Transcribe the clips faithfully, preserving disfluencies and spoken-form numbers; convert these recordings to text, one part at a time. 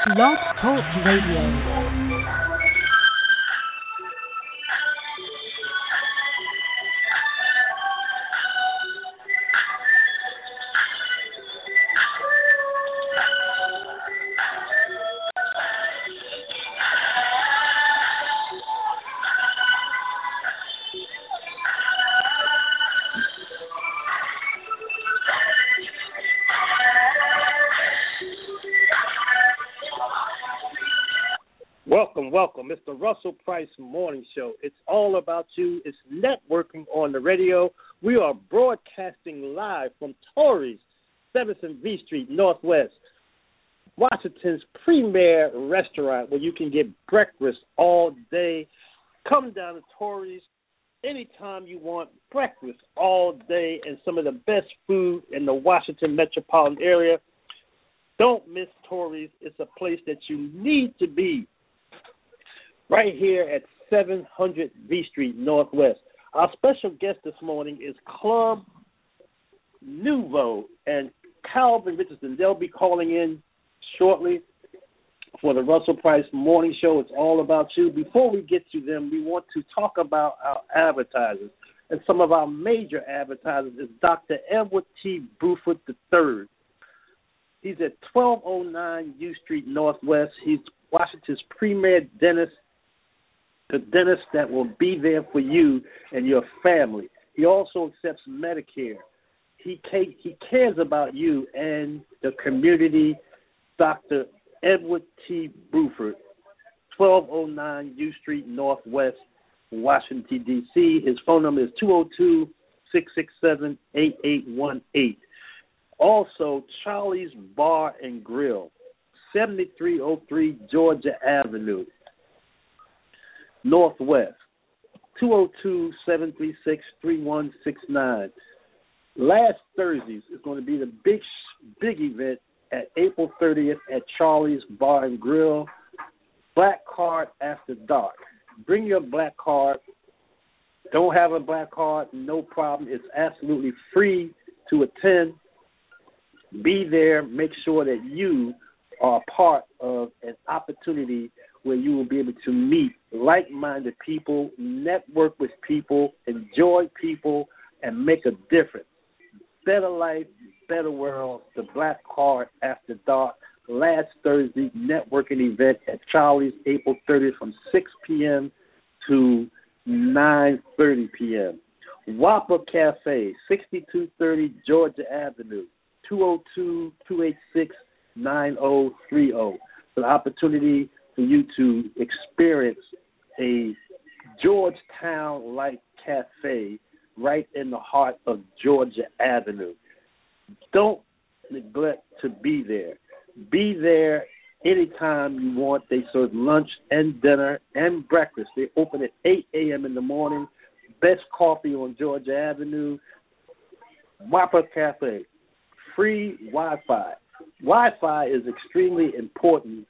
Blog Talk Radio. Welcome, welcome. It's the Russell Price Morning Show. It's all about you. It's networking on the radio. We are broadcasting live from Torrey's, seventh and V Street, Northwest, Washington's premier restaurant where you can get breakfast all day. Come down to Torrey's anytime you want breakfast all day and some of the best food in the Washington metropolitan area. Don't miss Torrey's. It's a place that you need to be. Right here at seven hundred V Street Northwest. Our special guest this morning is Club Nouveau and Calvin Richardson. They'll be calling in shortly for the Russell Price Morning Show. It's all about you. Before we get to them, we want to talk about our advertisers. And some of our major advertisers is Doctor Edward T. Bruford the third. He's at twelve oh nine U Street Northwest. He's Washington's premier dentist. The dentist that will be there for you and your family. He also accepts Medicare. He he cares about you and the community. Doctor Edward T. Bruford, twelve oh nine U Street Northwest, Washington, D C His phone number is two oh two, six six seven, eight eight one eight. Also, Charlie's Bar and Grill, seventy-three oh three Georgia Avenue, Northwest, two oh two, seven three six, three one six nine. Last Thursdays is going to be the big, big event at April thirtieth at Charlie's Bar and Grill, Black Card After Dark. Bring your black card. Don't have a black card, no problem. It's absolutely free to attend. Be there. Make sure that you are part of an opportunity where you will be able to meet like-minded people, network with people, enjoy people, and make a difference. Better life, better world, the Black Card After Dark, last Thursday networking event at Charlie's, April thirtieth from six p.m. to nine thirty p.m. Whopper Cafe, sixty-two thirty Georgia Avenue, two oh two, two eight six, nine oh three oh. For the opportunity for you to experience a Georgetown-like cafe right in the heart of Georgia Avenue. Don't neglect to be there. Be there anytime you want. They serve lunch and dinner and breakfast. They open at eight a.m. in the morning. Best coffee on Georgia Avenue. Whopper Cafe. Free Wi-Fi. Wi-Fi is extremely important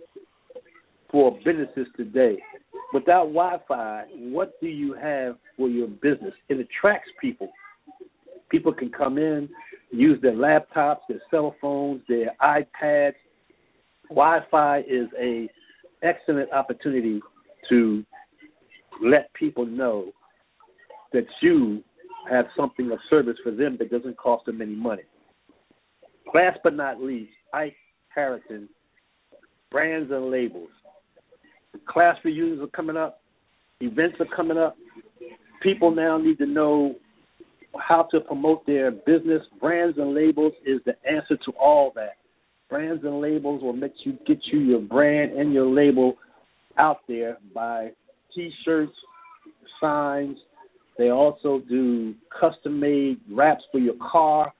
for businesses today. Without Wi-Fi, what do you have for your business? It attracts people. People can come in, use their laptops, their cell phones, their iPads. Wi-Fi is a excellent opportunity to let people know that you have something of service for them that doesn't cost them any money. Last but not least, Ike Harrington, Brands and Labels. Class reunions are coming up. Events are coming up. People now need to know how to promote their business. Brands and Labels is the answer to all that. Brands and Labels will make you get you your brand and your label out there by T-shirts, signs. They also do custom-made wraps for your car,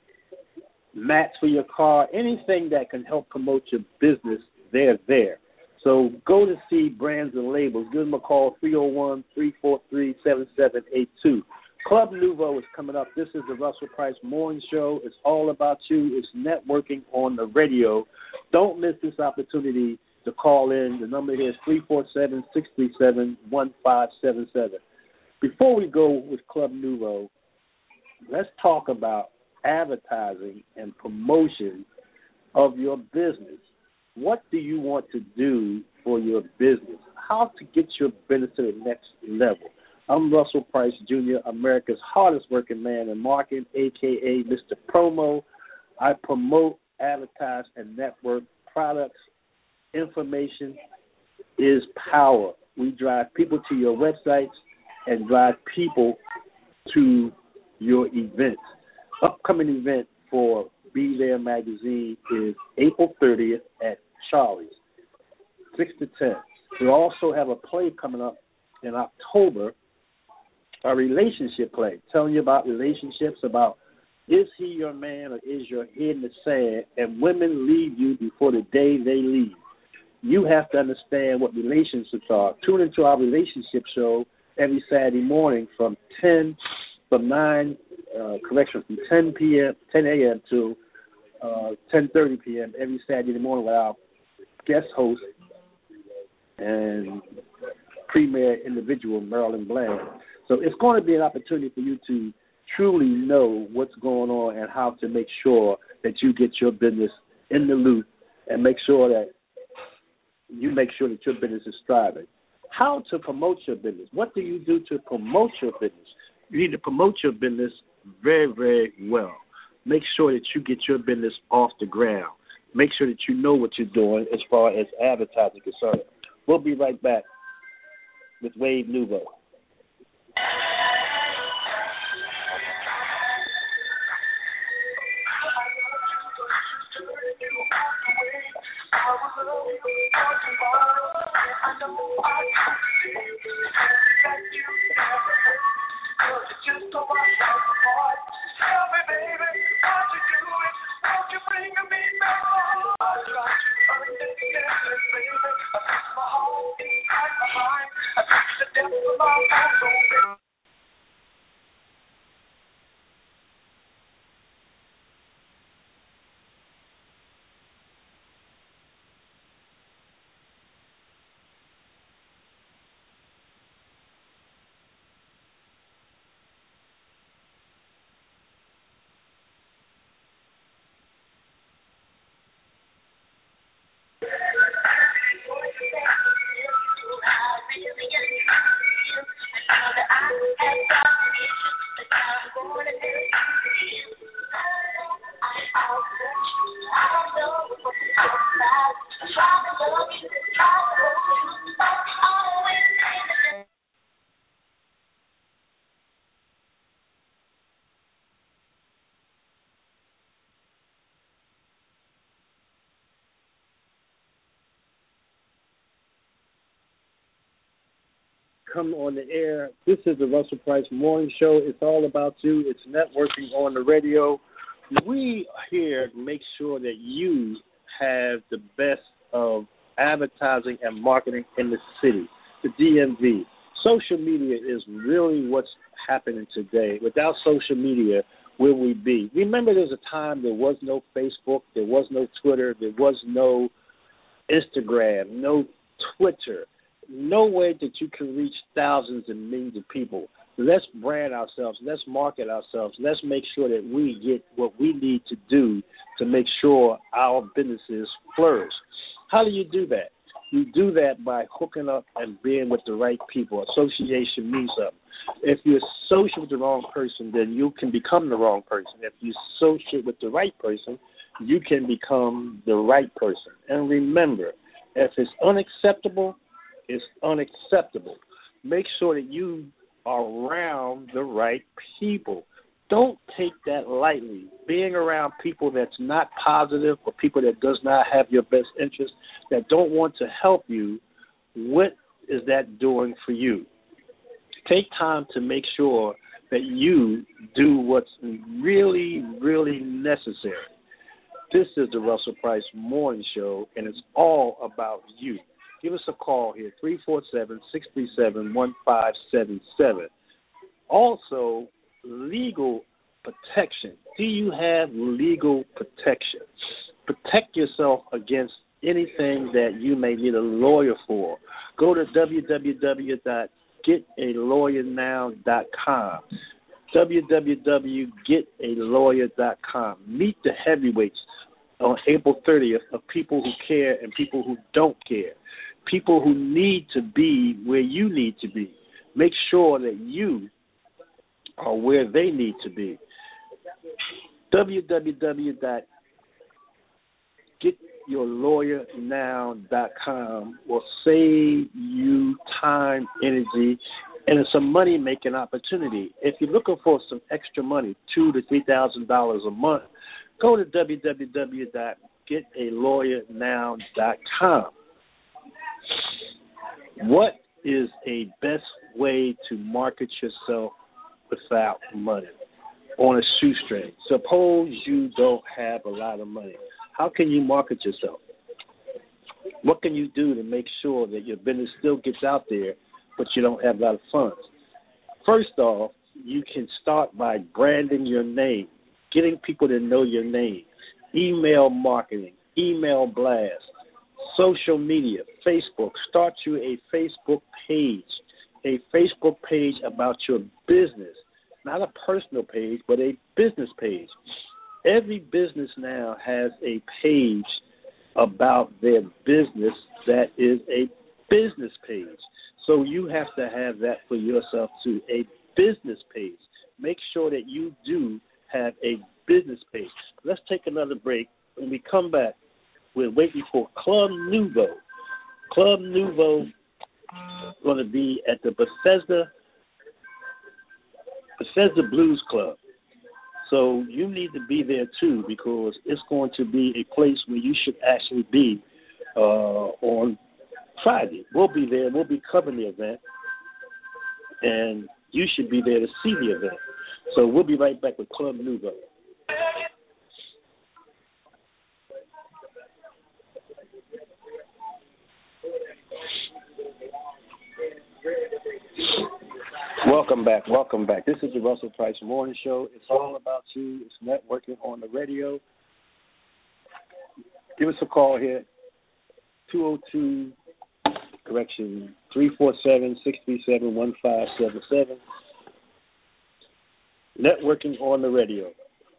mats for your car, anything that can help promote your business, they're there. So go to see Brands and Labels. Give them a call, three oh one, three four three, seven seven eight two. Club Nouveau is coming up. This is the Russell Price Morning Show. It's all about you. It's networking on the radio. Don't miss this opportunity to call in. The number here is three four seven, six three seven, one five seven seven. Before we go with Club Nouveau, let's talk about advertising and promotion of your business. What do you want to do for your business? How to get your business to the next level? I'm Russell Price Junior, America's hardest working man in marketing, a k a. Mister Promo. I promote, advertise, and network products. Information is power. We drive people to your websites and drive people to your events. Upcoming event for Be There Magazine is April thirtieth at Charlie's, six to ten. We also have a play coming up in October, a relationship play, telling you about relationships, about is he your man or is your head in the sand, and women leave you before the day they leave. You have to understand what relationships are. Tune into our relationship show every Saturday morning from ten, from nine, uh, correction, from ten p.m., ten a.m. to uh, ten thirty p.m. every Saturday morning with our guest host and premier individual, Marilyn Bland. So it's going to be an opportunity for you to truly know what's going on and how to make sure that you get your business in the loop and make sure that you make sure that your business is thriving. How to promote your business. What do you do to promote your business? You need to promote your business very, very well. Make sure that you get your business off the ground. Make sure that you know what you're doing as far as advertising is concerned. We'll be right back with Wave Nouveau. Come on the air. This is the Russell Price Morning Show. It's all about you. It's networking on the radio. We here make sure that you have the best of advertising and marketing in the city, the D M V. Social media is really what's happening today. Without social media, where we be? Remember, there's a time there was no Facebook, there was no Twitter, there was no Instagram, no Twitter. No way that you can reach thousands and millions of people. Let's brand ourselves. Let's market ourselves. Let's make sure that we get what we need to do to make sure our businesses flourish. How do you do that? You do that by hooking up and being with the right people. Association means something. If you associate with the wrong person, then you can become the wrong person. If you associate with the right person, you can become the right person. And remember, if it's unacceptable, it's unacceptable. Make sure that you are around the right people. Don't take that lightly. Being around people that's not positive or people that does not have your best interest, that don't want to help you, what is that doing for you? Take time to make sure that you do what's really, really necessary. This is the Russell Price Morning Show, and it's all about you. Give us a call here, three four seven, six three seven, one five seven seven. Also, legal protection. Do you have legal protection? Protect yourself against anything that you may need a lawyer for. Go to w w w dot get a lawyer now dot com. w w w dot get a lawyer dot com. Meet the heavyweights. on April thirtieth of people who care and people who don't care, people who need to be where you need to be. Make sure that you are where they need to be. w w w dot get your lawyer now dot com will save you time, energy, and it's a money-making opportunity. If you're looking for some extra money, two to three thousand dollars a month, go to w w w dot get a lawyer now dot com. What is a best way to market yourself without money? On a shoestring. Suppose you don't have a lot of money. How can you market yourself? What can you do to make sure that your business still gets out there, but you don't have a lot of funds? First off, you can start by branding your name, getting people to know your name, email marketing, email blast, social media, Facebook. Start you a Facebook page, a Facebook page about your business, not a personal page, but a business page. Every business now has a page about their business that is a business page. So you have to have that for yourself too, a business page. Make sure that you do have a business page. Let's take another break. When we come back, we're waiting for Club Nouveau. Club Nouveau going to be at the Bethesda Bethesda Blues Club. So you need to be there too, because it's going to be a place where you should actually be uh, on Friday. We'll be there. We'll be covering the event, and you should be there to see the event. So we'll be right back with Club Nouveau. Welcome back. Welcome back. This is the Russell Price Morning Show. It's all about you. It's networking on the radio. Give us a call here, two oh two, correction, three four seven, six three seven, one five seven seven. Networking on the radio.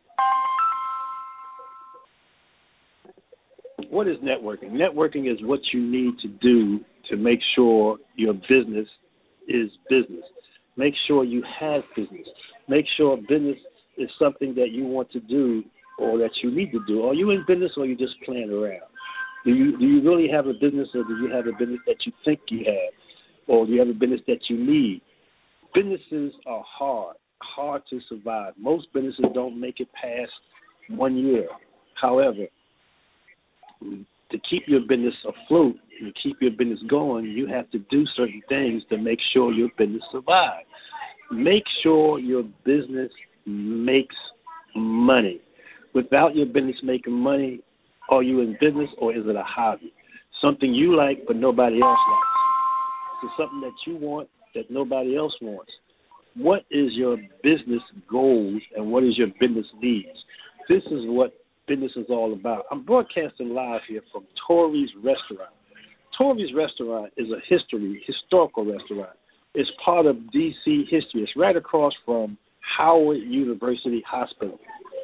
What is networking? Networking is what you need to do to make sure your business is business. Make sure you have business. Make sure business is something that you want to do or that you need to do. Are you in business or are you just playing around? Do you do you really have a business, or do you have a business that you think you have? Or do you have a business that you need? Businesses are hard, hard to survive. Most businesses don't make it past one year. However, to keep your business afloat and keep your business going, you have to do certain things to make sure your business survives. Make sure your business makes money. Without your business making money, are you in business or is it a hobby? Something you like but nobody else likes. It's something that you want that nobody else wants. What is your business goals and what is your business needs? This is what business is all about. I'm broadcasting live here from Tori's Restaurant. Tori's Restaurant is a history, historical restaurant. It's part of D C history. It's right across from Howard University Hospital.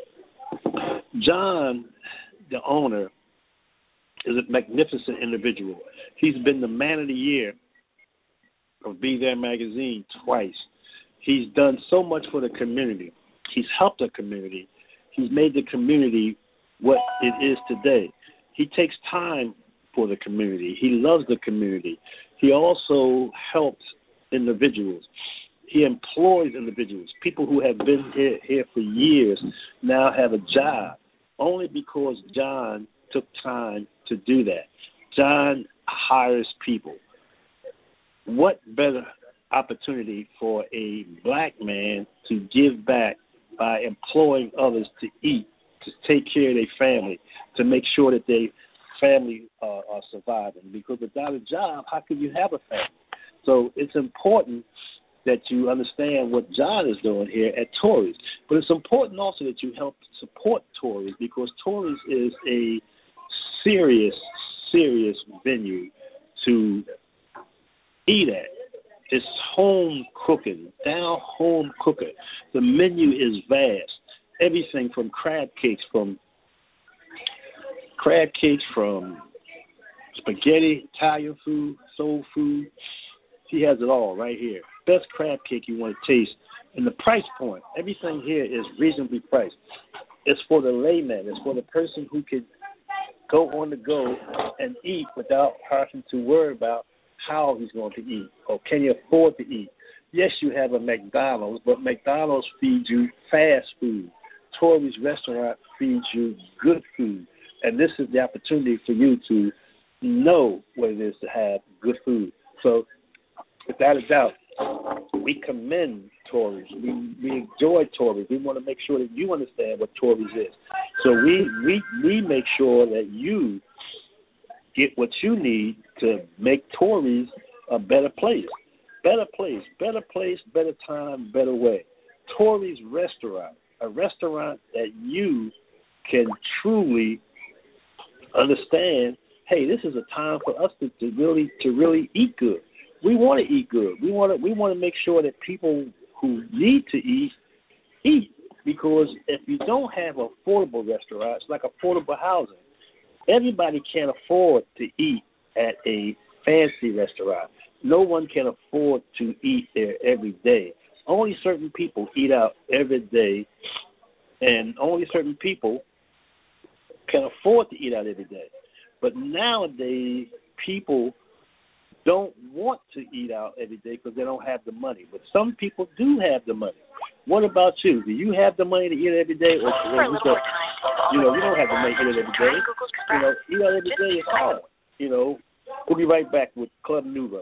John, the owner, is a magnificent individual. He's been the Man of the Year of Be There magazine twice. He's done so much for the community. He's helped the community. He's made the community what it is today. He takes time for the community. He loves the community. He also helps individuals. He employs individuals. People who have been here, here for years now have a job only because John took time to do that. John hires people. What better opportunity for a black man to give back by employing others to eat, to take care of their family, to make sure that their family uh, are surviving. Because without a job, how can you have a family? So it's important that you understand what John is doing here at Tori's. But it's important also that you help support Tori's, because Tori's is a serious, serious venue to eat at. It's home cooking, down home cooking. The menu is vast. Everything from crab cakes, from crab cakes from spaghetti, Italian food, soul food. She has it all right here. Best crab cake you want to taste. And the price point, everything here is reasonably priced. It's for the layman. It's for the person who can go on the go and eat without having to worry about how he's going to eat or can you afford to eat. Yes, you have a McDonald's, but McDonald's feeds you fast food. Tori's restaurant feeds you good food. And this is the opportunity for you to know what it is to have good food. So, without a doubt, we commend Tori's. We we enjoy Tori's. We want to make sure that you understand what Tori's is. So we, we we make sure that you get what you need to make Tori's a better place. Better place, better place, better time, better way. Tori's Restaurant, a restaurant that you can truly understand, hey, this is a time for us to, to really to really eat good. We want to eat good. We want to we want to make sure that people who need to eat eat, because if you don't have affordable restaurants like affordable housing, everybody can't afford to eat at a fancy restaurant. No one can afford to eat there every day. Only certain people eat out every day, and only certain people can afford to eat out every day. But nowadays, people don't want to eat out every day because they don't have the money. But some people do have the money. What about you? Do you have the money to eat every day? Or, or you, go, you know, you don't have the money to eat every day. You know, eat out every day is hard. You know, we'll be right back with Club Nouveau.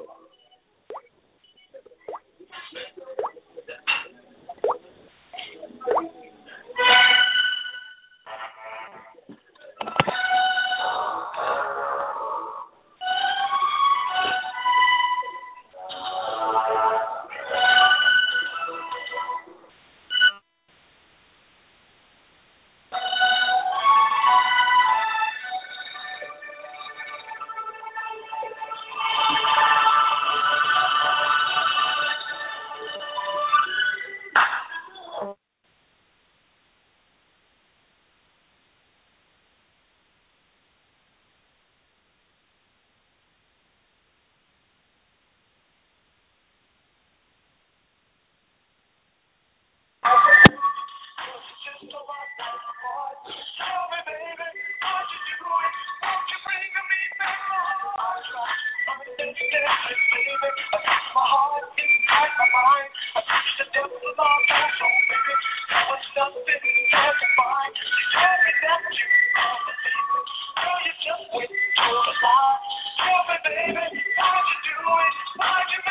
Tell me, baby, how'd you do it? Why'd you